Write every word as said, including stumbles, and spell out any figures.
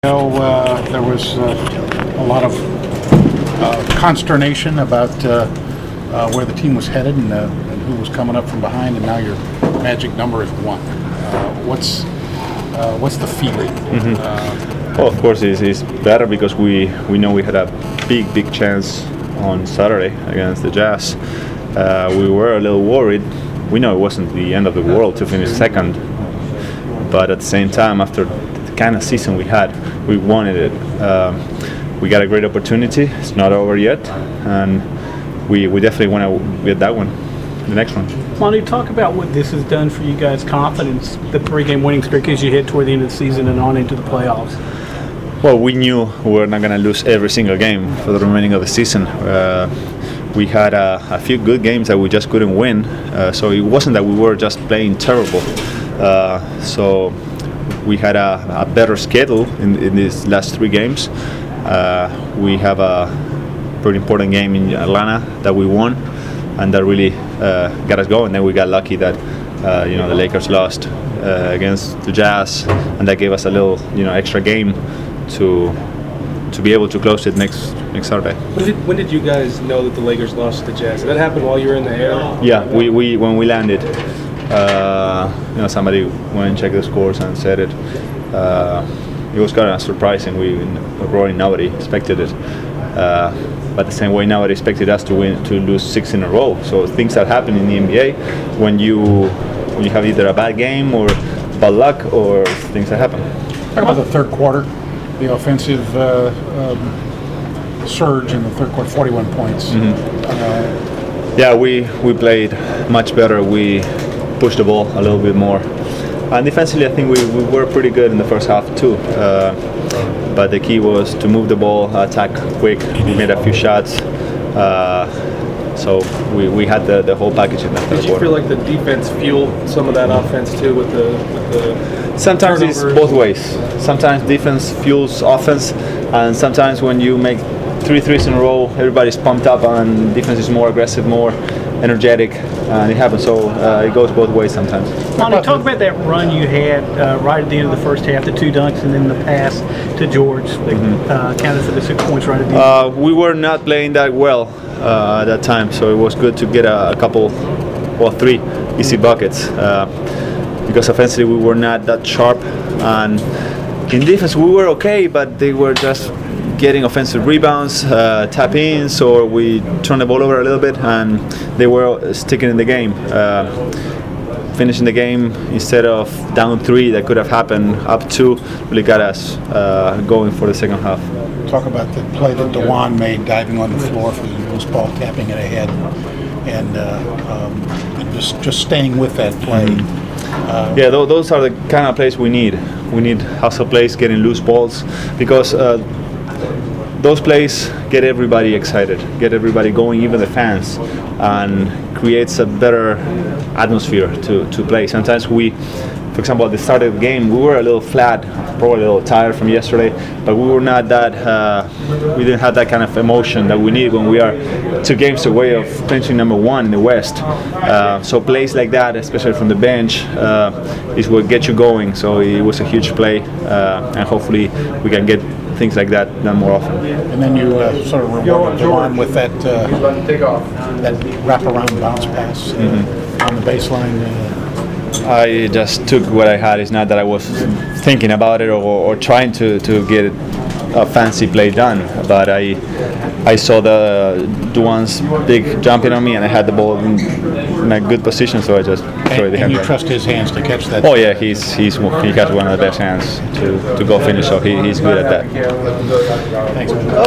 know, uh, there was uh, a lot of uh, consternation about uh, uh, where the team was headed and, uh, and who was coming up from behind, and now your magic number is one. Uh, what's uh, what's the feeling? Mm-hmm. Uh, well, of course, it's, it's better because we, we know we had a big, big chance on Saturday against the Jazz. Uh, we were a little worried. We know it wasn't the end of the world to finish second, but at the same time, after the kind of season we had, we wanted it. Um, we got a great opportunity. It's not over yet, and we we definitely want to get that one, the next one. Monty, talk about what this has done for you guys' confidence, the three-game winning streak as you head toward the end of the season and on into the playoffs. Well, we knew we were not going to lose every single game for the remaining of the season. Uh, we had a, a few good games that we just couldn't win, uh, so it wasn't that we were just playing terrible. Uh, so we had a, a better schedule in, in these last three games. Uh, we have a pretty important game in Atlanta that we won, and that really uh, got us going. Then we got lucky that uh, you know the Lakers lost uh, against the Jazz, and that gave us a little you know extra game to to be able to close it next next Saturday. When did, when did you guys know that the Lakers lost to the Jazz? Did that happen while you were in the air? Yeah, we, we when we landed, uh, you know, somebody went and checked the scores and said it. Uh, it was kind of surprising. We, Rory, nobody expected it. Uh, but the same way, nobody expected us to win to lose six in a row. So things that happen in the N B A when you when you have either a bad game or bad luck or things that happen. talk about the third quarter, the offensive uh, um, surge in the third quarter, forty-one points. Mm-hmm. Uh, Yeah, we, we played much better. We pushed the ball a little bit more. And defensively, I think we, we were pretty good in the first half too. Uh, but the key was to move the ball, attack quick. We made a few shots. Uh, so we, we had the, the whole package in that third Did you quarter. feel like the defense fueled some of that offense too with the with the Sometimes it's turnovers? both ways. Sometimes defense fuels offense, and sometimes when you make three threes in a row, everybody's pumped up and defense is more aggressive, more energetic, and it happens. So uh, it goes both ways sometimes. Monty, talk about that run you had uh, right at the end of the first half, the two dunks and then the pass to George that Mm-hmm. uh, counted for the six points right at the end. Uh, we were not playing that well uh, at that time, so it was good to get a, a couple, well, three easy buckets. Uh, because offensively we were not that sharp, and in defense we were okay, but they were just getting offensive rebounds, uh, tap-ins, or we turned the ball over a little bit, and they were sticking in the game. Uh, finishing the game instead of down three, that could have happened up two, really got us uh, going for the second half. talk about the play that DeJuan made, diving on the floor for the loose ball, tapping it ahead, and, uh, um, and just just staying with that play. Uh, Yeah, th- those are the kind of plays we need. We need hustle plays, getting loose balls, because uh, those plays get everybody excited, get everybody going, even the fans, and creates a better atmosphere to, to play. Sometimes we, for example, at the start of the game, we were a little flat, probably a little tired from yesterday, but we were not that, uh, we didn't have that kind of emotion that we need when we are two games away of clinching number one in the West. Uh, so plays like that, especially from the bench, uh, is what gets you going. So it was a huge play, uh, and hopefully we can get things like that done more often. And then you uh, sort of rewarded DeJuan with that uh, that wraparound bounce pass uh, Mm-hmm. on the baseline. Uh, I just took what I had. It's not that I was thinking about it or, or trying to, to get a fancy play done, but I I saw the DeJuan's big jumping on me, and I had the ball in, in a good position, so I just threw and the and hand you right. trust his hands to catch that. Oh yeah, he's he's he has one of the best hands to, to go finish, so he, he's good at that. Thanks.